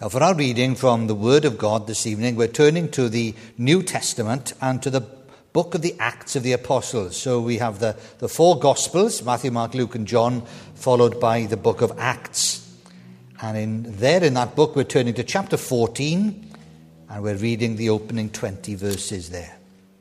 Now, for our reading from the Word of God this evening, we're turning to the New Testament and to the book of the Acts of the Apostles. So we have the four Gospels, Matthew, Mark, Luke and John, followed by the book of Acts. And in that book, we're turning to chapter 14, and we're reading the opening 20 verses there.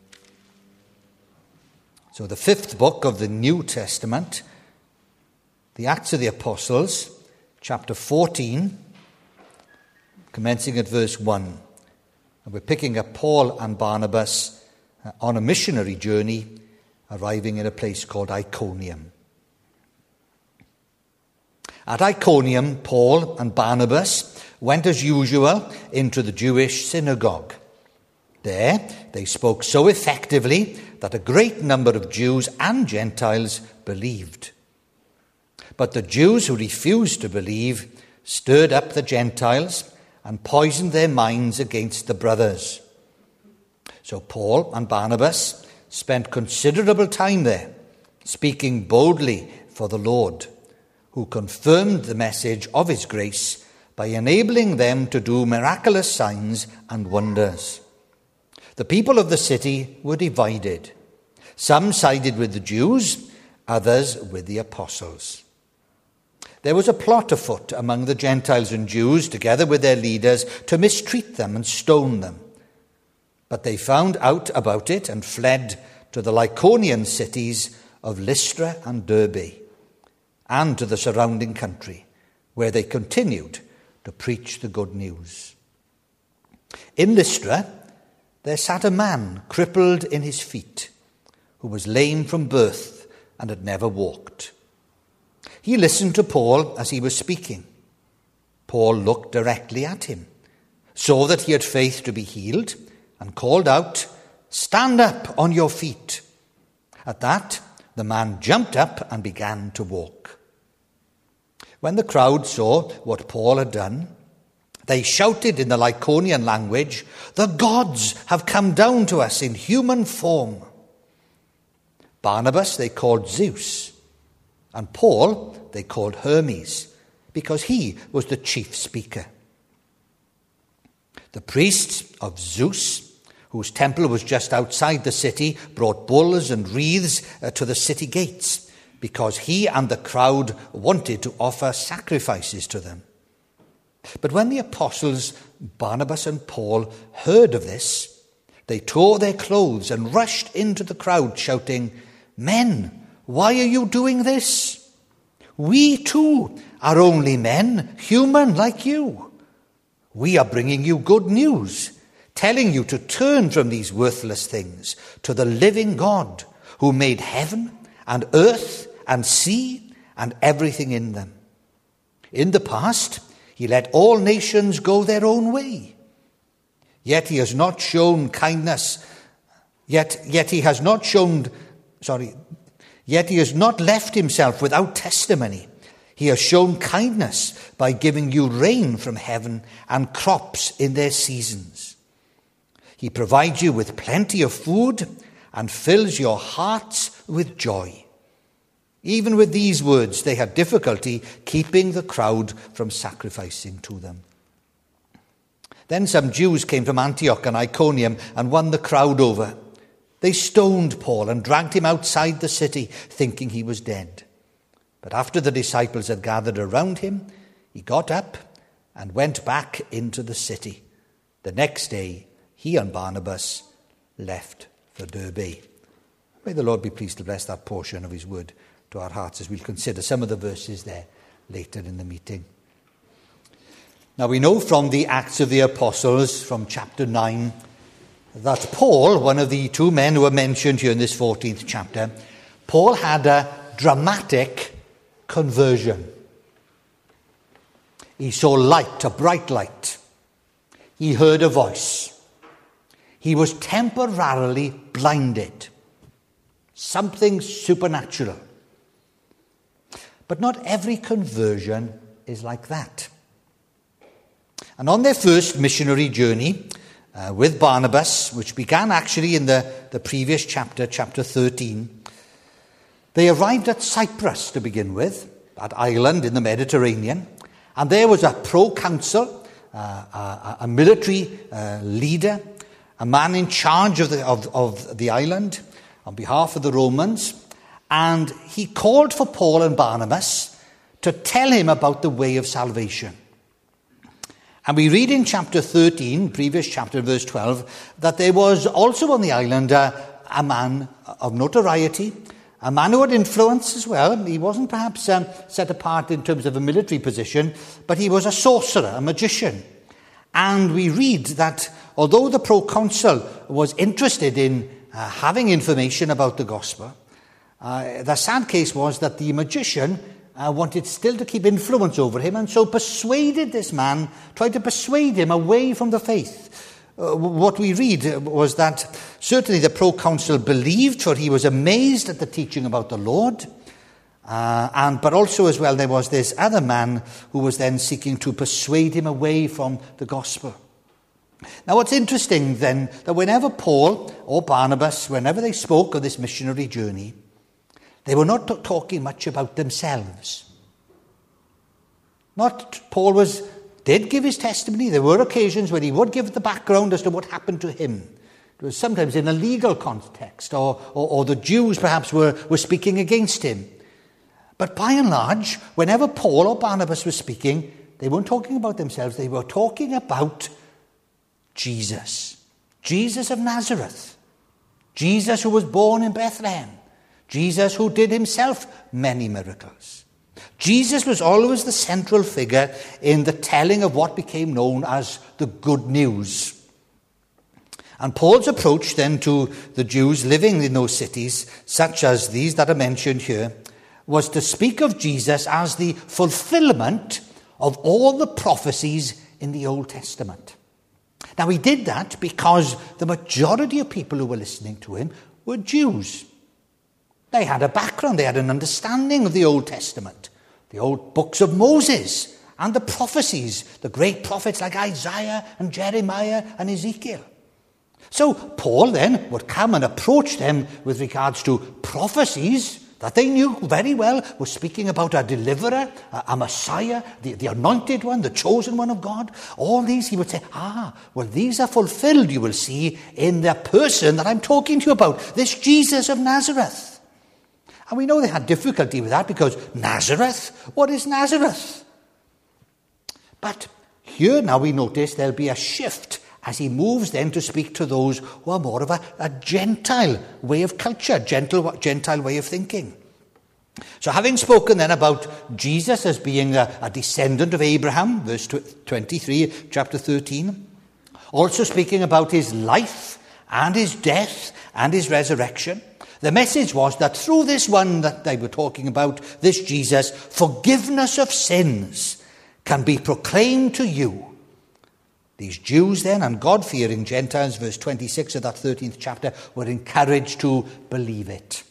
So the fifth book of the New Testament, the Acts of the Apostles, chapter 14, commencing at verse 1. And we're picking up Paul and Barnabas on a missionary journey, arriving in a place called Iconium. At Iconium, Paul and Barnabas went as usual into the Jewish synagogue. There, they spoke so effectively that a great number of Jews and Gentiles believed. But the Jews who refused to believe stirred up the Gentiles and poisoned their minds against the brothers. So Paul and Barnabas spent considerable time there, speaking boldly for the Lord, who confirmed the message of his grace by enabling them to do miraculous signs and wonders. The people of the city were divided. Some sided with the Jews, others with the apostles. There was a plot afoot among the Gentiles and Jews, together with their leaders, to mistreat them and stone them. But they found out about it and fled to the Lycaonian cities of Lystra and Derbe, and to the surrounding country, where they continued to preach the good news. In Lystra, there sat a man crippled in his feet, who was lame from birth and had never walked. He listened to Paul as he was speaking. Paul looked directly at him, saw that he had faith to be healed, and called out, "Stand up on your feet." At that, the man jumped up and began to walk. When the crowd saw what Paul had done, they shouted in the Lycaonian language, "The gods have come down to us in human form." Barnabas they called Zeus, and Paul they called Hermes, because he was the chief speaker. The priests of Zeus, whose temple was just outside the city, brought bulls and wreaths to the city gates, because he and the crowd wanted to offer sacrifices to them. But when the apostles Barnabas and Paul heard of this, they tore their clothes and rushed into the crowd, shouting, "Men, why are you doing this? We too are only men, human like you. We are bringing you good news, telling you to turn from these worthless things to the living God, who made heaven and earth and sea and everything in them. In the past, he let all nations go their own way. Yet he has not shown kindness. Yet he has not left himself without testimony. He has shown kindness by giving you rain from heaven and crops in their seasons. He provides you with plenty of food and fills your hearts with joy." Even with these words, they had difficulty keeping the crowd from sacrificing to them. Then some Jews came from Antioch and Iconium and won the crowd over. They stoned Paul and dragged him outside the city, thinking he was dead. But after the disciples had gathered around him, he got up and went back into the city. The next day, he and Barnabas left for Derbe. May the Lord be pleased to bless that portion of his word to our hearts as we'll consider some of the verses there later in the meeting. Now we know from the Acts of the Apostles, from chapter 9, that Paul, one of the two men who are mentioned here in this 14th chapter, Paul had a dramatic conversion. He saw light, a bright light. He heard a voice. He was temporarily blinded. Something supernatural. But not every conversion is like that. And on their first missionary journey with Barnabas, which began actually in the previous chapter 13, they arrived at Cyprus to begin with, that island in the Mediterranean, and there was a proconsul a military leader, a man in charge of the island on behalf of the Romans, and he called for Paul and Barnabas to tell him about the way of salvation. And we read in chapter 13, previous chapter, verse 12, that there was also on the island a man of notoriety, a man who had influence as well. He wasn't perhaps set apart in terms of a military position, but he was a sorcerer, a magician. And we read that although the proconsul was interested in having information about the gospel, the sad case was that the magician wanted still to keep influence over him, and so persuaded this man, tried to persuade him away from the faith. What we read was that certainly the proconsul believed, for he was amazed at the teaching about the Lord, but also as well there was this other man who was then seeking to persuade him away from the gospel. Now what's interesting then, that whenever Paul or Barnabas, whenever they spoke of this missionary journey, they were not talking much about themselves. Paul did give his testimony. There were occasions when he would give the background as to what happened to him. It was sometimes in a legal context, or the Jews perhaps were speaking against him. But by and large, whenever Paul or Barnabas were speaking, they weren't talking about themselves. They were talking about Jesus. Jesus of Nazareth. Jesus who was born in Bethlehem. Jesus who did himself many miracles. Jesus was always the central figure in the telling of what became known as the good news. And Paul's approach then to the Jews living in those cities, such as these that are mentioned here, was to speak of Jesus as the fulfillment of all the prophecies in the Old Testament. Now he did that because the majority of people who were listening to him were Jews. They had a background, they had an understanding of the Old Testament, the old books of Moses and the prophecies, the great prophets like Isaiah and Jeremiah and Ezekiel. So Paul then would come and approach them with regards to prophecies that they knew very well were speaking about a deliverer, a Messiah, the anointed one, the chosen one of God. All these he would say, well, these are fulfilled, you will see, in the person that I'm talking to you about, this Jesus of Nazareth. And we know they had difficulty with that because Nazareth, what is Nazareth? But here now we notice there'll be a shift as he moves then to speak to those who are more of a Gentile way of culture, Gentile way of thinking. So having spoken then about Jesus as being a descendant of Abraham, verse 23, chapter 13, also speaking about his life and his death and his resurrection, the message was that through this one that they were talking about, this Jesus, forgiveness of sins can be proclaimed to you. These Jews then and God-fearing Gentiles, verse 26 of that 13th chapter, were encouraged to believe it.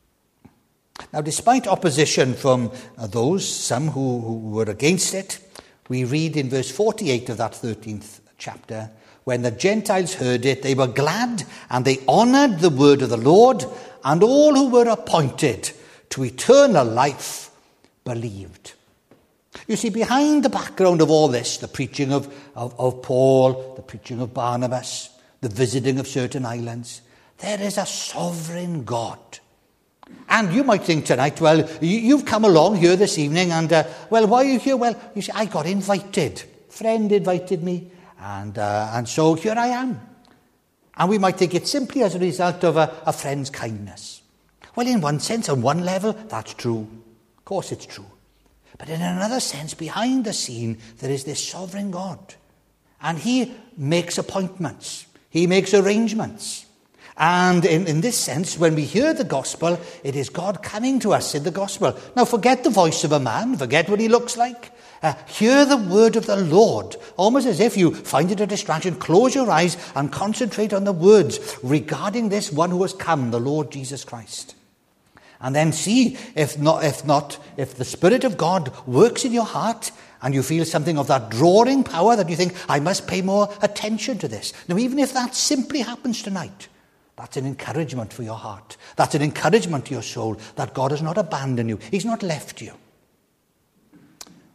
Now, despite opposition from those, some who were against it, we read in verse 48 of that 13th chapter, when the Gentiles heard it, they were glad and they honoured the word of the Lord, and all who were appointed to eternal life believed. You see, behind the background of all this, the preaching of Paul, the preaching of Barnabas, the visiting of certain islands, there is a sovereign God. And you might think tonight, well, you've come along here this evening and, why are you here? Well, you see, I got invited. A friend invited me, and so here I am. And we might think it's simply as a result of a friend's kindness. Well, in one sense, on one level, that's true. Of course it's true. But in another sense, behind the scene, there is this sovereign God. And he makes appointments. He makes arrangements. And in this sense, when we hear the gospel, it is God coming to us in the gospel. Now, forget the voice of a man. Forget what he looks like. Hear the word of the Lord. Almost as if you find it a distraction. Close your eyes and concentrate on the words regarding this one who has come, the Lord Jesus Christ. And then see if the Spirit of God works in your heart and you feel something of that drawing power that you think, I must pay more attention to this. Now, even if that simply happens tonight, that's an encouragement for your heart. That's an encouragement to your soul that God has not abandoned you. He's not left you.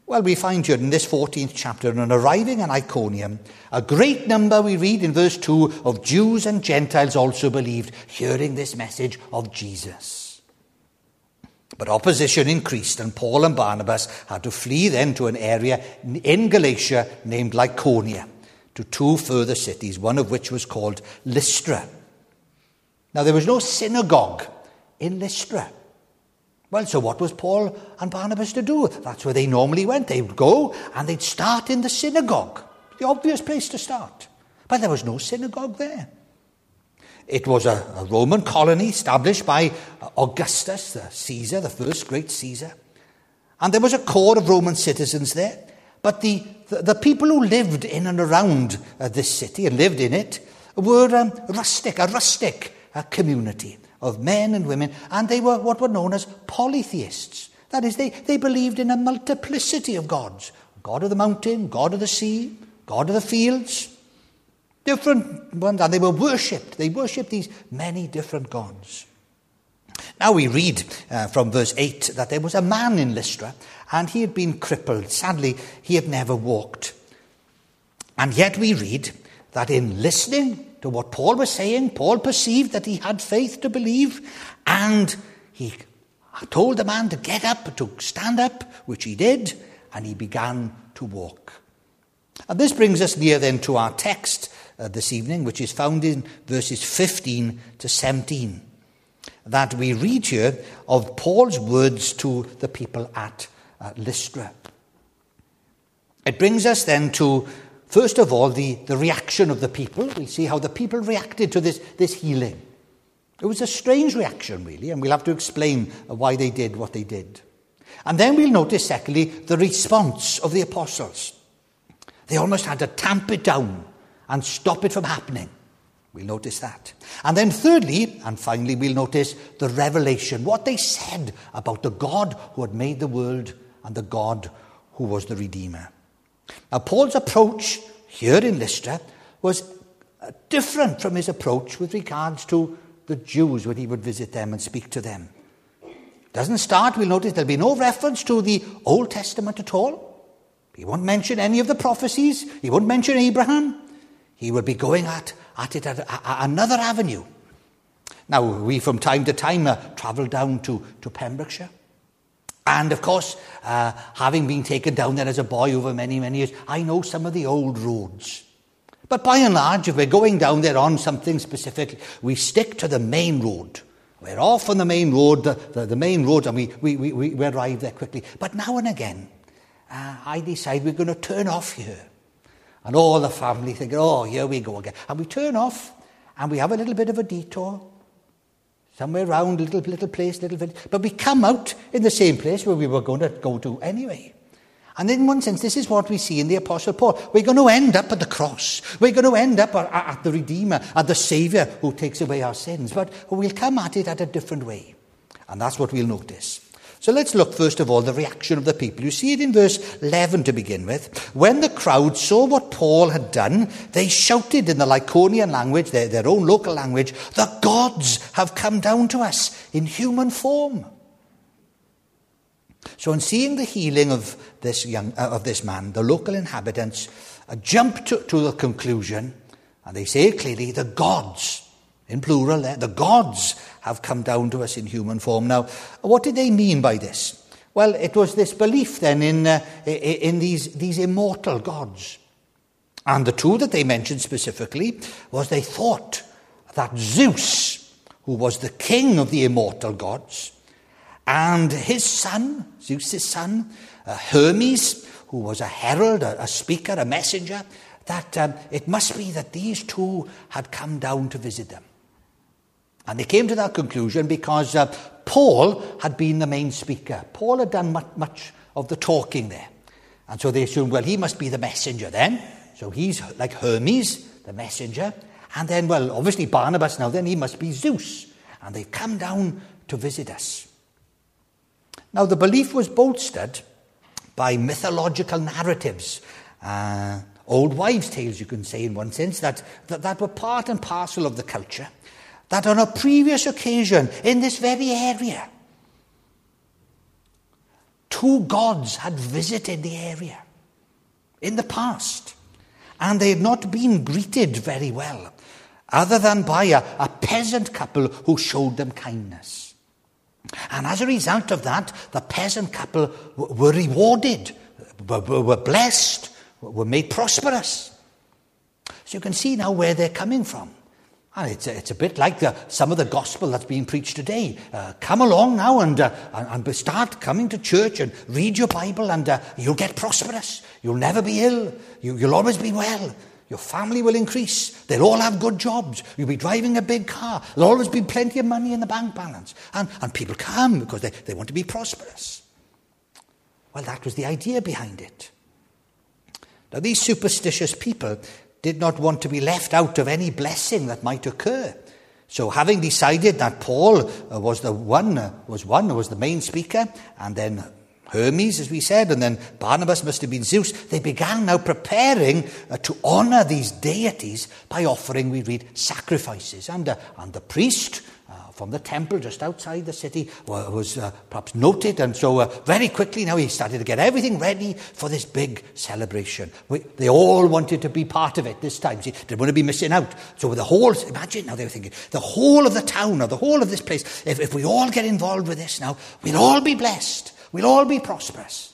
Well, we find here in this 14th chapter, on arriving in Iconium, a great number, we read in verse 2, of Jews and Gentiles also believed, hearing this message of Jesus. But opposition increased, and Paul and Barnabas had to flee then to an area in Galatia named Lycaonia, to 2 further cities, one of which was called Lystra. Now, there was no synagogue in Lystra. Well, so what was Paul and Barnabas to do? That's where they normally went. They would go and they'd start in the synagogue, the obvious place to start. But there was no synagogue there. It was a Roman colony established by Augustus, the Caesar, the first great Caesar. And there was a core of Roman citizens there. But the people who lived in and around this city and lived in it were a rustic community of men and women, and they were what were known as polytheists. That is, they believed in a multiplicity of gods. God of the mountain, God of the sea, God of the fields, different ones, and they were worshipped. They worshipped these many different gods. Now we read from verse 8 that there was a man in Lystra, and he had been crippled. Sadly, he had never walked. And yet we read that in listening to what Paul was saying, Paul perceived that he had faith to believe, and he told the man to get up, to stand up, which he did, and he began to walk. And this brings us near then to our text this evening, which is found in verses 15 to 17, that we read here of Paul's words to the people at Lystra. It brings us then to, first of all, the reaction of the people. We'll see how the people reacted to this healing. It was a strange reaction, really, and we'll have to explain why they did what they did. And then we'll notice, secondly, the response of the apostles. They almost had to tamp it down and stop it from happening. We'll notice that. And then thirdly, and finally, we'll notice the revelation, what they said about the God who had made the world and the God who was the Redeemer. Now, Paul's approach here in Lystra was different from his approach with regards to the Jews when he would visit them and speak to them. Doesn't start, we'll notice there'll be no reference to the Old Testament at all. He won't mention any of the prophecies. He won't mention Abraham. He will be going at it at another avenue. Now, we from time to time travel down to Pembrokeshire. And, of course, having been taken down there as a boy over many, many years, I know some of the old roads. But by and large, if we're going down there on something specific, we stick to the main road. We're off on the main road, the main road, and we arrive there quickly. But now and again, I decide we're going to turn off here. And all the family think, oh, here we go again. And we turn off, and we have a little bit of a detour. Somewhere around, little place, little village. But we come out in the same place where we were going to go to anyway. And in one sense, this is what we see in the Apostle Paul. We're going to end up at the cross. We're going to end up at the Redeemer, at the Saviour who takes away our sins. But we'll come at it at a different way. And that's what we'll notice. So let's look first of all the reaction of the people. You see it in verse 11 to begin with. When the crowd saw what Paul had done, they shouted in the Lycaonian language, their own local language, "The gods have come down to us in human form." So in seeing the healing of this man, the local inhabitants jump to the conclusion, and they say clearly, the gods, in plural there, the gods have come down to us in human form. Now, what did they mean by this? Well, it was this belief then in these immortal gods. And the two that they mentioned specifically was they thought that Zeus, who was the king of the immortal gods, and his son, Zeus' son, Hermes, who was a herald, a speaker, a messenger, that it must be that these two had come down to visit them. And they came to that conclusion because Paul had been the main speaker. Paul had done much of the talking there. And so they assumed, well, he must be the messenger then. So he's like Hermes, the messenger. And then, well, obviously Barnabas now, then he must be Zeus. And they've come down to visit us. Now, the belief was bolstered by mythological narratives, old wives' tales, you can say in one sense, that were part and parcel of the culture, that on a previous occasion in this very area, two gods had visited the area in the past, and they had not been greeted very well, other than by a peasant couple who showed them kindness. And as a result of that, the peasant couple were rewarded, were blessed, were made prosperous. So you can see now where they're coming from. And it's a bit like some of the gospel that's being preached today. Come along now and start coming to church and read your Bible, and you'll get prosperous. You'll never be ill. You'll always be well. Your family will increase. They'll all have good jobs. You'll be driving a big car. There'll always be plenty of money in the bank balance. And people come because they want to be prosperous. Well, that was the idea behind it. Now, these superstitious people did not want to be left out of any blessing that might occur. So having decided that Paul was the main speaker, and then Hermes, as we said, and then Barnabas must have been Zeus, they began now preparing to honour these deities by offering, we read, sacrifices. And the priest from the temple just outside the city was perhaps noted, and so very quickly now he started to get everything ready for this big celebration. They all wanted to be part of it this time. See, they didn't want to be missing out. So imagine now they were thinking, the whole of the town or the whole of this place, if we all get involved with this now, we'll all be blessed. We'll all be prosperous.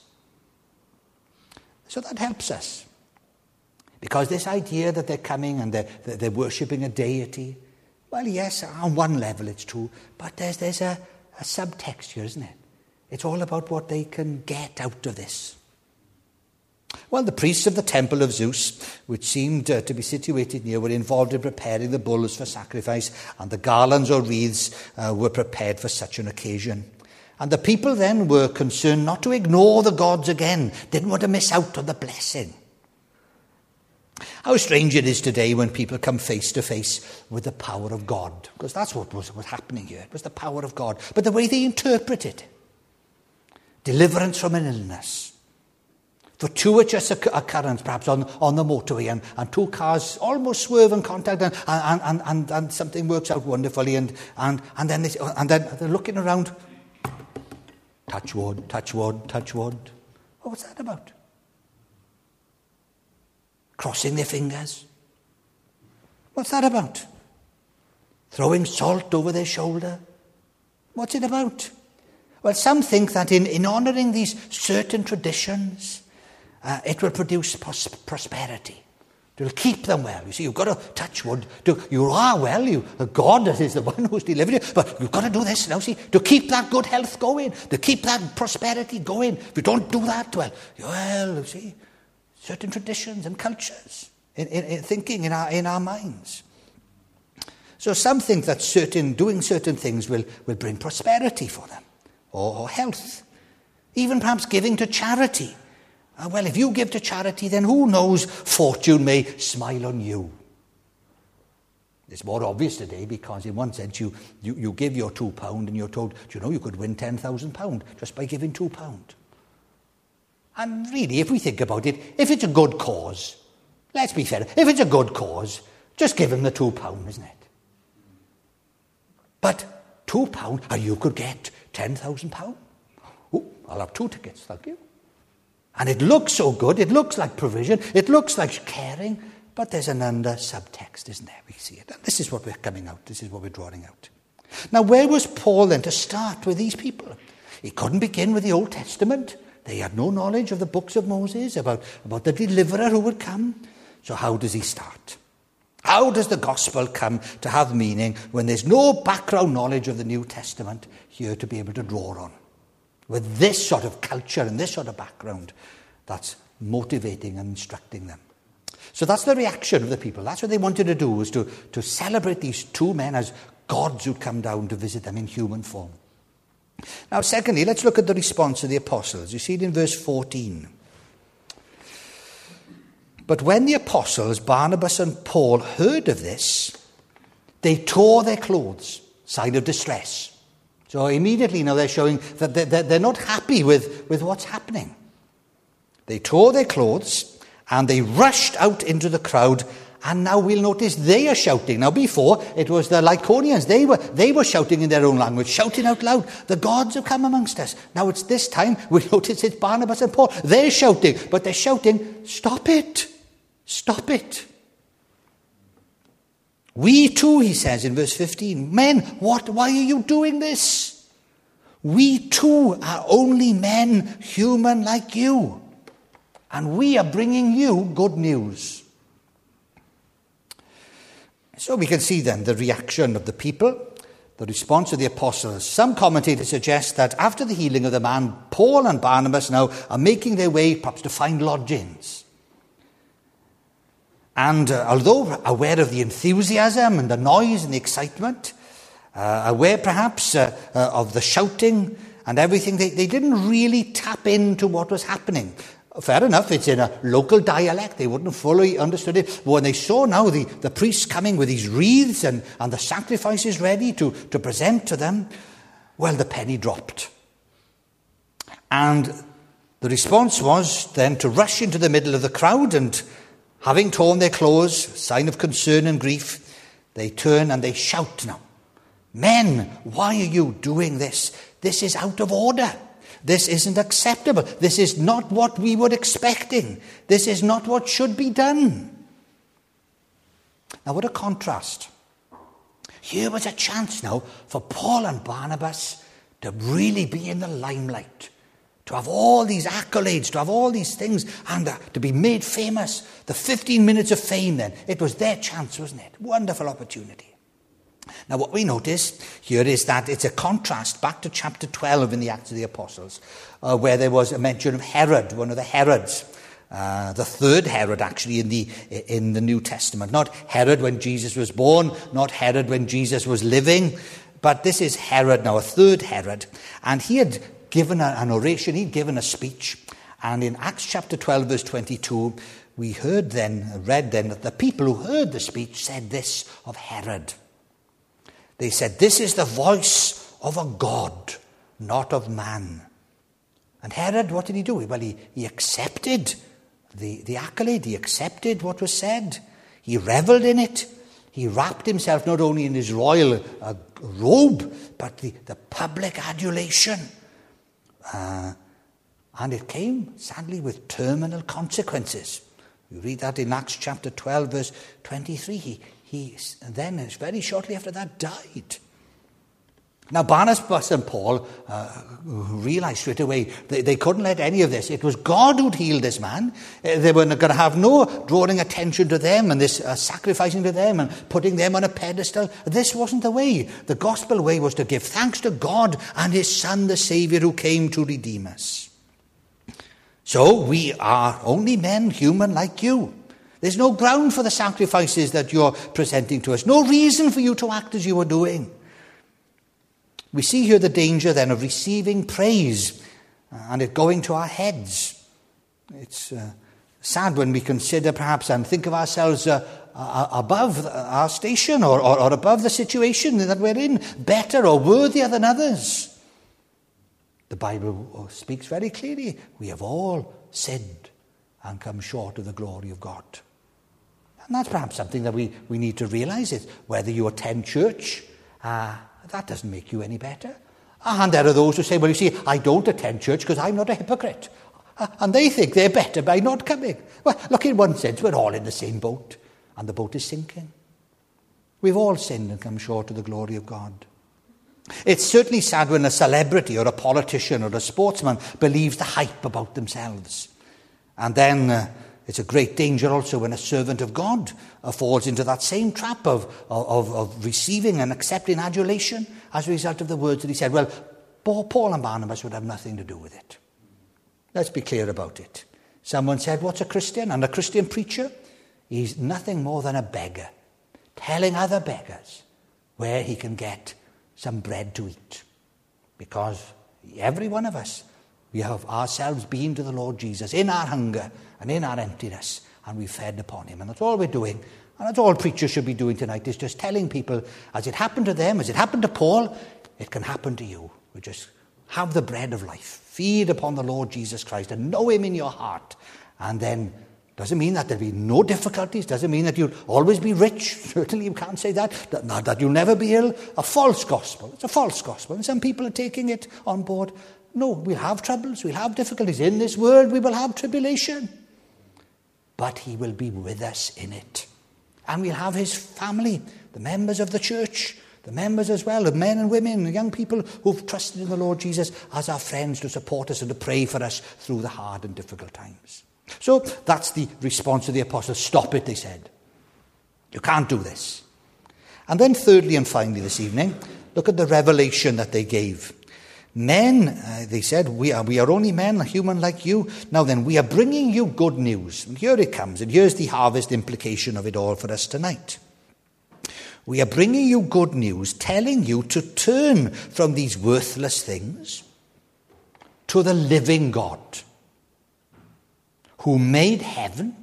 So that helps us. Because this idea that they're coming and they're worshipping a deity, well, yes, on one level it's true, but there's a subtext here, isn't it? It's all about what they can get out of this. Well, the priests of the temple of Zeus, which seemed to be situated near, were involved in preparing the bulls for sacrifice, and the garlands or wreaths were prepared for such an occasion. And the people then were concerned not to ignore the gods again, didn't want to miss out on the blessing. How strange it is today when people come face to face with the power of God, because that's what was happening here. It was the power of God. But the way they interpret it, deliverance from an illness, fortuitous occurrence perhaps on the motorway, and two cars almost swerve in contact, and something works out wonderfully, and then they're looking around. Touch wood, touch wood, touch wood. Oh, what's that about? Crossing their fingers. What's that about? Throwing salt over their shoulder. What's it about? Well, some think that in honouring these certain traditions, it will produce prosperity. It will keep them well. You see, you've got to touch wood. You are well. God is the one who's delivered you. But you've got to do this now, see, to keep that good health going, to keep that prosperity going. If you don't do that, well, you see, certain traditions and cultures in thinking in our minds. So some think that doing certain things will bring prosperity for them, or health. Even perhaps giving to charity. Well, if you give to charity, then who knows, fortune may smile on you. It's more obvious today because in one sense you give your £2 and you're told, do you know, you could win £10,000 just by giving £2. And really, if we think about it, if it's a good cause, let's be fair, if it's a good cause, just give him the £2, isn't it? But £2, and you could get £10,000. Oh, I'll have 2 tickets, thank you. And it looks so good, it looks like provision, it looks like caring, but there's an under subtext, isn't there? We see it. And this is what we're coming out, this is what we're drawing out. Now, where was Paul then to start with these people? He couldn't begin with the Old Testament. They had no knowledge of the books of Moses, about the deliverer who would come. So how does he start? How does the gospel come to have meaning when there's no background knowledge of the New Testament here to be able to draw on? With this sort of culture and this sort of background that's motivating and instructing them. So that's the reaction of the people. That's what they wanted to do, was to celebrate these two men as gods who'd come down to visit them in human form. Now, secondly, let's look at the response of the apostles. You see it in verse 14. But when the apostles, Barnabas and Paul, heard of this, they tore their clothes, sign of distress. So immediately now they're showing that they're not happy with what's happening. They tore their clothes and they rushed out into the crowd And now we'll notice they are shouting. Now before, it was the Lycaonians. They were shouting in their own language, shouting out loud, the gods have come amongst us. Now it's this time, we notice it's Barnabas and Paul. They're shouting, but they're shouting, stop it. Stop it. We too, he says in verse 15, men, why are you doing this? We too are only men, human like you. And we are bringing you good news. So we can see then the reaction of the people, the response of the apostles. Some commentators suggest that after the healing of the man, Paul and Barnabas now are making their way perhaps to find lodgings. And although aware of the enthusiasm and the noise and the excitement, aware perhaps of the shouting and everything, they didn't really tap into what was happening. Fair enough, it's in a local dialect. They wouldn't fully understood it. But when they saw now the priests coming with these wreaths and the sacrifices ready to present to them, well, the penny dropped. And the response was then to rush into the middle of the crowd, and having torn their clothes, sign of concern and grief, they turn and they shout now, men, why are you doing this? This is out of order. This isn't acceptable. This is not what we were expecting. This is not what should be done. Now, what a contrast. Here was a chance now for Paul and Barnabas to really be in the limelight, to have all these accolades, to have all these things, and to be made famous. The 15 minutes of fame then, it was their chance, wasn't it? Wonderful opportunity. Now, what we notice here is that it's a contrast back to chapter 12 in the Acts of the Apostles, where there was a mention of Herod, one of the Herods, the third Herod actually in the New Testament. Not Herod when Jesus was born, not Herod when Jesus was living, but this is Herod now, a third Herod. And he had given an oration, he'd given a speech, and in Acts chapter 12 verse 22, we read then that the people who heard the speech said this of Herod. They said, this is the voice of a God, not of man. And Herod, what did he do? Well, he accepted the accolade. He accepted what was said. He revelled in it. He wrapped himself not only in his royal robe, but the public adulation. And it came, sadly, with terminal consequences. We read that in Acts chapter 12, verse 23. He then, very shortly after that, died. Now, Barnabas and Paul realized straight away they couldn't let any of this. It was God who'd healed this man. They were going to have no drawing attention to them and this sacrificing to them and putting them on a pedestal. This wasn't the way. The gospel way was to give thanks to God and his Son, the Saviour, who came to redeem us. So we are only men, human like you. There's no ground for the sacrifices that you're presenting to us. No reason for you to act as you are doing. We see here the danger then of receiving praise and it going to our heads. It's sad when we consider perhaps and think of ourselves above our station or above the situation that we're in, better or worthier than others. The Bible speaks very clearly. We have all sinned and come short of the glory of God. And that's perhaps something that we need to realize is whether you attend church, that doesn't make you any better. And there are those who say, well, you see, I don't attend church because I'm not a hypocrite. And they think they're better by not coming. Well, look, in one sense, we're all in the same boat, and the boat is sinking. We've all sinned and come short of the glory of God. It's certainly sad when a celebrity or a politician or a sportsman believes the hype about themselves. And then it's a great danger also when a servant of God falls into that same trap of receiving and accepting adulation as a result of the words that he said. Well, Paul and Barnabas would have nothing to do with it. Let's be clear about it. Someone said, what's a Christian? And a Christian preacher? He's nothing more than a beggar, telling other beggars where he can get some bread to eat. Because every one of us, we have ourselves been to the Lord Jesus in our hunger and in our emptiness, and we fed upon him. And that's all we're doing. And that's all preachers should be doing tonight, is just telling people, as it happened to them, as it happened to Paul, it can happen to you. We just have the bread of life. Feed upon the Lord Jesus Christ and know him in your heart. And then Doesn't mean that there'll be no difficulties. Doesn't mean that you'll always be rich. Certainly you can't say that. Not that you'll never be ill. A false gospel. It's a false gospel. And some people are taking it on board. No, we'll have troubles. We'll have difficulties. In this world we will have tribulation. But he will be with us in it. And we'll have his family, the members of the church, the members as well, the men and women, the young people who've trusted in the Lord Jesus as our friends to support us and to pray for us through the hard and difficult times. So that's the response of the apostles. Stop it, they said. You can't do this. And then thirdly and finally this evening, look at the revelation that they gave. Men, they said, we are only men, human like you. Now then, we are bringing you good news. And here it comes, and here's the harvest implication of it all for us tonight. We are bringing you good news, telling you to turn from these worthless things to the living God, who made heaven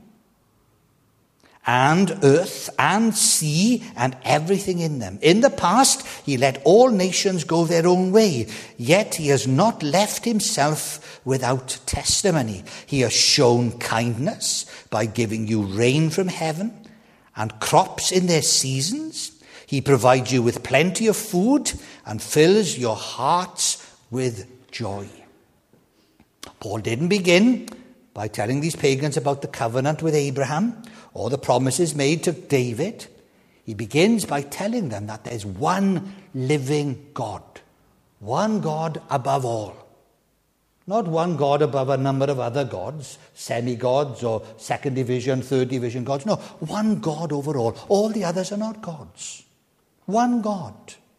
and earth and sea and everything in them. In the past, he let all nations go their own way, yet he has not left himself without testimony. He has shown kindness by giving you rain from heaven and crops in their seasons. He provides you with plenty of food and fills your hearts with joy. Paul didn't begin by telling these pagans about the covenant with Abraham or the promises made to David. He begins by telling them that there's one living God, one God above all. Not one God above a number of other gods, semi-gods or second division, third division gods. No, one God over all. All the others are not gods. One God.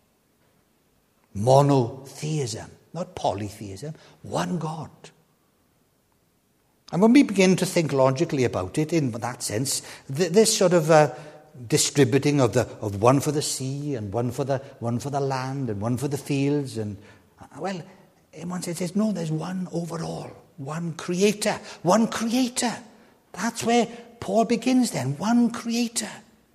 Monotheism, not polytheism. One God. And when we begin to think logically about it in that sense, this sort of distributing of one for the sea and one for the land and one for the fields, and well, in one sense, no, there's one overall, one creator, one creator. That's where Paul begins then, one creator,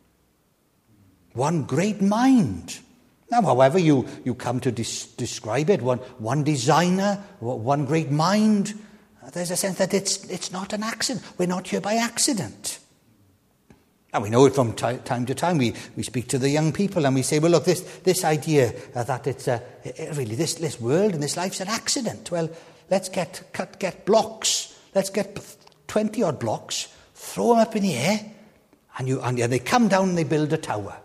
one great mind. Now, however you come to describe it, one designer, one great mind, there's a sense that it's not an accident. We're not here by accident. And we know it from time to time. We speak to the young people and we say, well, look, this idea that it's really this world and this life's an accident. Well, let's get blocks. Let's get 20-odd blocks, throw them up in the air, and they come down and they build a tower.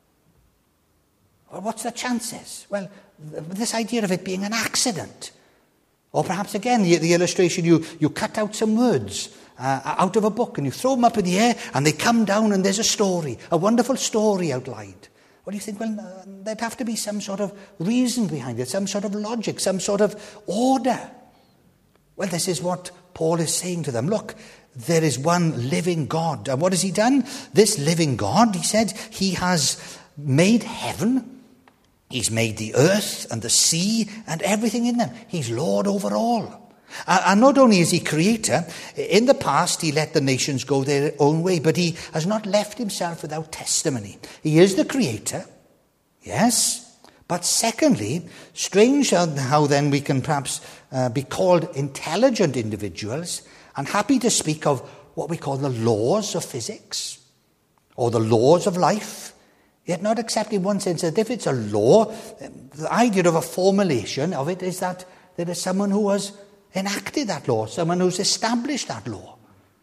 Well, what's the chances? Well, this idea of it being an accident. Or perhaps, again, the illustration, you cut out some words out of a book and you throw them up in the air and they come down and there's a story, a wonderful story outlined. Well, you think, well, there'd have to be some sort of reason behind it, some sort of logic, some sort of order. Well, this is what Paul is saying to them. Look, there is one living God. And what has he done? This living God, he said, he has made heaven. He's made the earth and the sea and everything in them. He's Lord over all. And not only is he creator, in the past he let the nations go their own way, but he has not left himself without testimony. He is the creator, yes, but secondly, strange how then we can perhaps be called intelligent individuals and happy to speak of what we call the laws of physics or the laws of life. Yet not accept in one sense that if it's a law, the idea of a formulation of it is that there is someone who has enacted that law, someone who's established that law.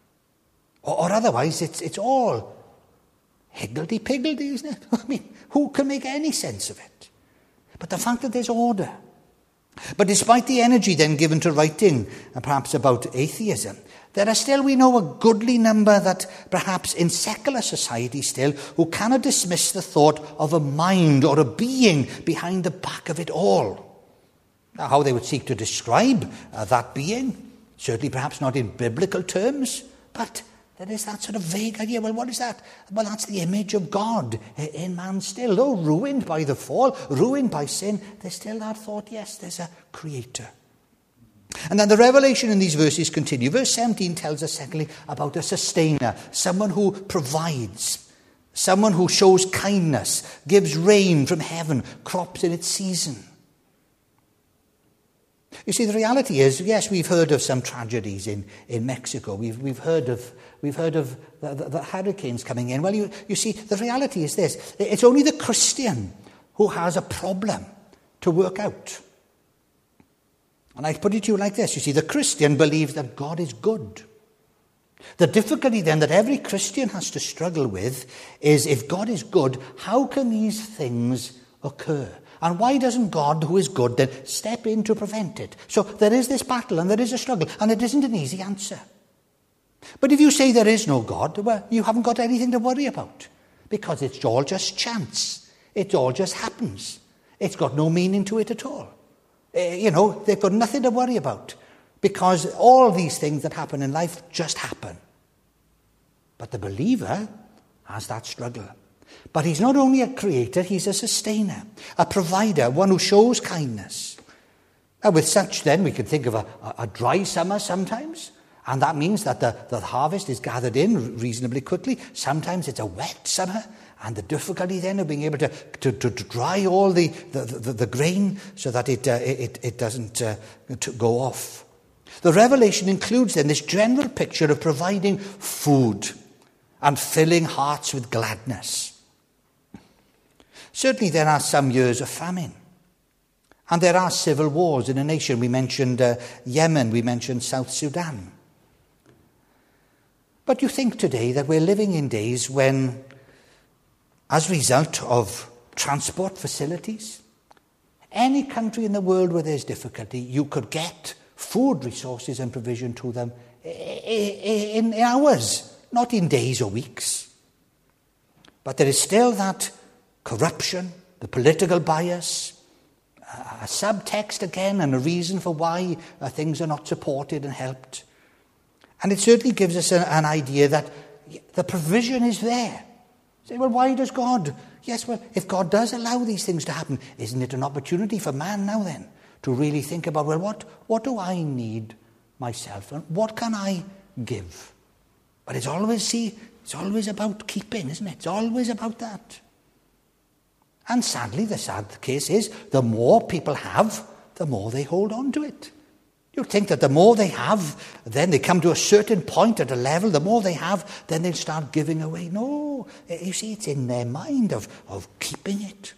Or otherwise, it's all higgledy-piggledy, isn't it? I mean, who can make any sense of it? But the fact that there's order. But despite the energy then given to writing, perhaps about atheism, there are still, we know, a goodly number that perhaps in secular society still who cannot dismiss the thought of a mind or a being behind the back of it all. Now, how they would seek to describe that being, certainly perhaps not in biblical terms, but there is that sort of vague idea. Well, what is that? Well, that's the image of God in man still. Though ruined by the fall, ruined by sin, there's still that thought, yes, there's a creator. And then the revelation in these verses continue. Verse 17 tells us secondly about a sustainer, someone who provides, someone who shows kindness, gives rain from heaven, crops in its season. You see, the reality is, yes, we've heard of some tragedies in Mexico. We've heard of the hurricanes coming in. Well, you see, the reality is this. It's only the Christian who has a problem to work out. And I put it to you like this. You see, the Christian believes that God is good. The difficulty then that every Christian has to struggle with is, if God is good, how can these things occur? And why doesn't God, who is good, then step in to prevent it? So there is this battle and there is a struggle, and it isn't an easy answer. But if you say there is no God, well, you haven't got anything to worry about, because it's all just chance. It all just happens. It's got no meaning to it at all. They've got nothing to worry about, because all these things that happen in life just happen. But the believer has that struggle. But he's not only a creator, he's a sustainer, a provider, one who shows kindness. And with such, then, we can think of a dry summer sometimes, and that means that the harvest is gathered in reasonably quickly. Sometimes it's a wet summer, and the difficulty then of being able to dry all the grain so that it doesn't go off. The revelation includes then this general picture of providing food and filling hearts with gladness. Certainly there are some years of famine. And there are civil wars in a nation. We mentioned Yemen, we mentioned South Sudan. But you think today that we're living in days when, as a result of transport facilities, any country in the world where there's difficulty, you could get food resources and provision to them in hours, not in days or weeks. But there is still that corruption, the political bias, a subtext again, and a reason for why things are not supported and helped. And it certainly gives us an idea that the provision is there. Say, well, why does God? Yes, well, if God does allow these things to happen, isn't it an opportunity for man now then to really think about, well, what do I need myself, and what can I give? But it's always about keeping, isn't it? It's always about that. And sadly, the sad case is, the more people have, the more they hold on to it. You'd think that the more they have, then they come to a certain point at a level, the more they have, then they'll start giving away. No, you see, it's in their mind of keeping it.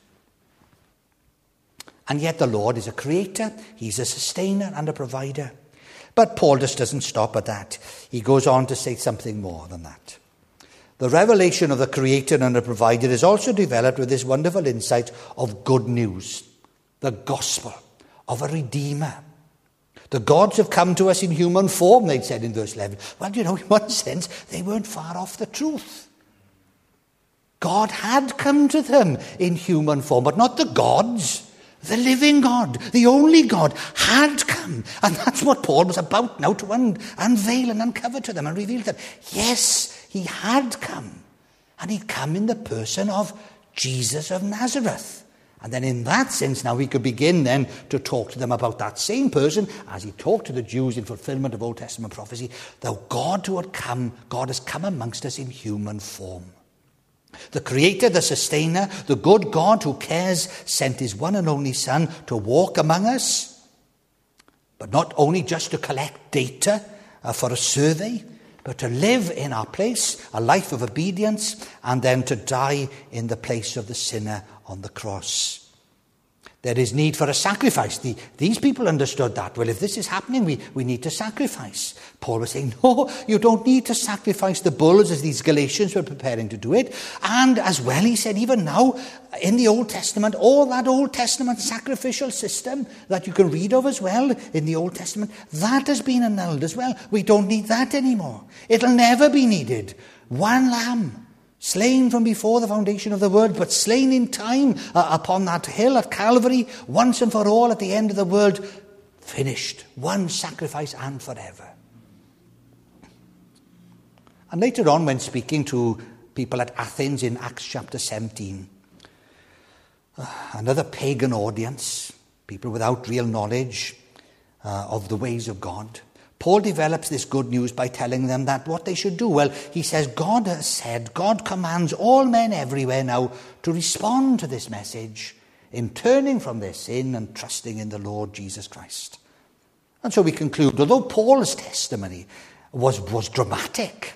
And yet the Lord is a creator, he's a sustainer and a provider. But Paul just doesn't stop at that. He goes on to say something more than that. The revelation of the creator and the provider is also developed with this wonderful insight of good news, the gospel of a redeemer. The gods have come to us in human form, they'd said in verse 11. Well, in one sense, they weren't far off the truth. God had come to them in human form, but not the gods. The living God, the only God, had come. And that's what Paul was about now to unveil and uncover to them and reveal to them. Yes, he had come. And he'd come in the person of Jesus of Nazareth. And then in that sense, now we could begin then to talk to them about that same person, as he talked to the Jews in fulfillment of Old Testament prophecy, the God who had come, God has come amongst us in human form. The creator, the sustainer, the good God who cares, sent his one and only Son to walk among us, but not only just to collect data for a survey, but to live in our place, a life of obedience, and then to die in the place of the sinner on the cross. There is need for a sacrifice. These people understood that. Well, if this is happening, we need to sacrifice. Paul was saying, no, you don't need to sacrifice the bulls as these Galatians were preparing to do it. And as well, he said, even now, in the Old Testament, all that Old Testament sacrificial system that you can read of as well in the Old Testament, that has been annulled as well. We don't need that anymore. It'll never be needed. One lamb, slain from before the foundation of the world, but slain in time upon that hill at Calvary, once and for all at the end of the world, finished. One sacrifice and forever. And later on, when speaking to people at Athens in Acts chapter 17, another pagan audience, people without real knowledge of the ways of God, Paul develops this good news by telling them that what they should do. Well, he says, God has said, God commands all men everywhere now to respond to this message in turning from their sin and trusting in the Lord Jesus Christ. And so we conclude, although Paul's testimony was dramatic,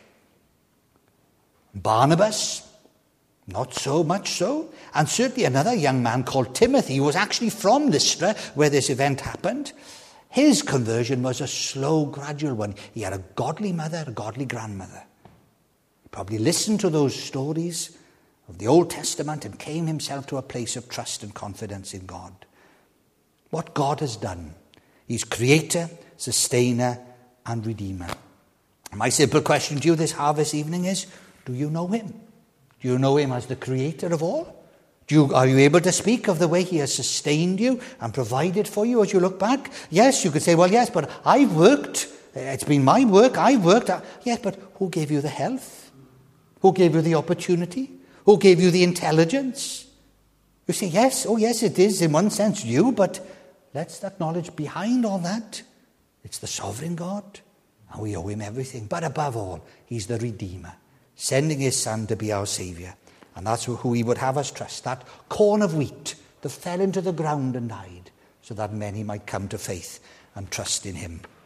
Barnabas, not so much so, and certainly another young man called Timothy, who was actually from Lystra, where this event happened, his conversion was a slow, gradual one. He had a godly mother, a godly grandmother. He probably listened to those stories of the Old Testament and came himself to a place of trust and confidence in God. What God has done, He's creator, sustainer, and redeemer. My simple question to you this harvest evening is, do you know Him? Do you know Him as the creator of all? Are you able to speak of the way He has sustained you and provided for you as you look back? Yes, you could say, well, yes, but I've worked. It's been my work. I've worked. Yes, but who gave you the health? Who gave you the opportunity? Who gave you the intelligence? You say, yes, oh yes, it is in one sense you, but let's acknowledge behind all that, it's the sovereign God, and we owe Him everything. But above all, He's the Redeemer, sending His Son to be our Saviour. And that's who He would have us trust, that corn of wheat that fell into the ground and died, so that many might come to faith and trust in Him.